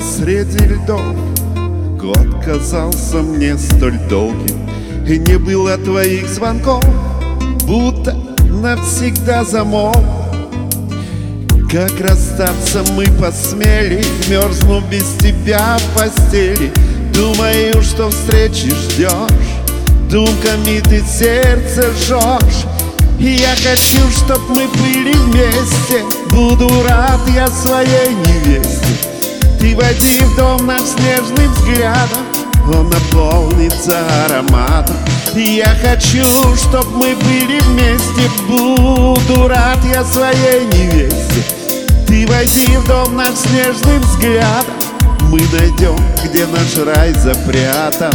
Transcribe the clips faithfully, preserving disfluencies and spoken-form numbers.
среди льдов. Год казался мне столь долгим, и не было твоих звонков, будто навсегда замолк. Как расстаться мы посмели, мерзну без тебя в постели. Думаю, что встречи ждешь, думками ты сердце жжешь. И я хочу, чтоб мы были вместе, буду рад я своей невесте. Ты войди в дом наш снежным взглядом, он наполнится ароматом. И я хочу, чтоб мы были вместе, буду рад я своей невесте. Ты войди в дом наш снежным взглядом, мы найдем, где наш рай запрятан.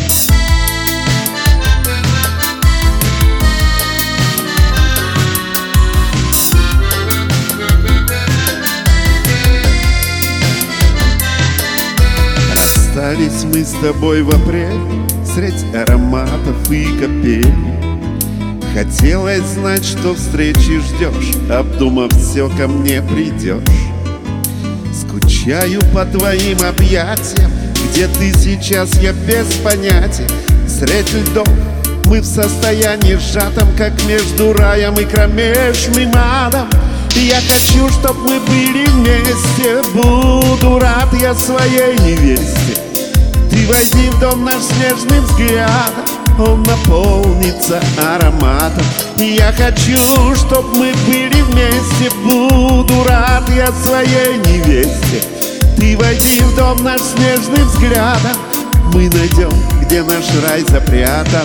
Расстались мы с тобой в апреле средь ароматов и капель. Хотелось знать, что встречи ждешь, обдумав все, ко мне придешь. Скучаю по твоим объятиям, где ты сейчас, я без понятия. Средь льдов мы в состоянии сжатом, как между раем и кромешным адом. И я хочу, чтоб мы были вместе, буду рад я своей невесте. Ты войди в дом наш снежным взглядом, он наполнится ароматом. И я хочу, чтоб мы были вместе, буду рад я своей невесте. Ты войди в дом наш снежным взглядом, мы найдем, где наш рай запрятан.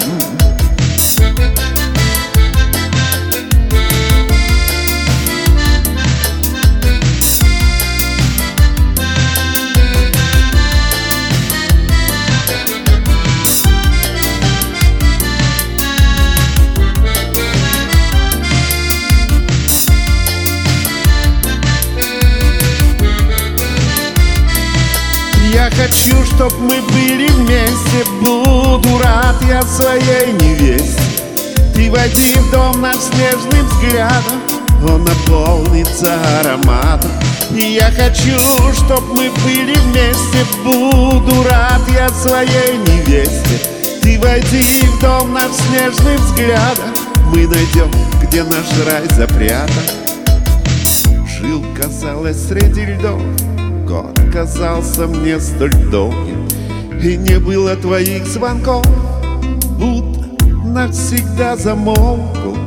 Я хочу, чтоб мы были вместе, буду рад я своей невесте. Ты войди в дом наш снежным взглядом, он наполнится ароматом. И я хочу, чтоб мы были вместе, буду рад я своей невесте. Ты войди в дом наш снежным взглядом, мы найдем, где наш рай запрятан. Жил, казалось, среди льдов, год казался мне столь долгим, и не было твоих звонков, будто навсегда замолкл.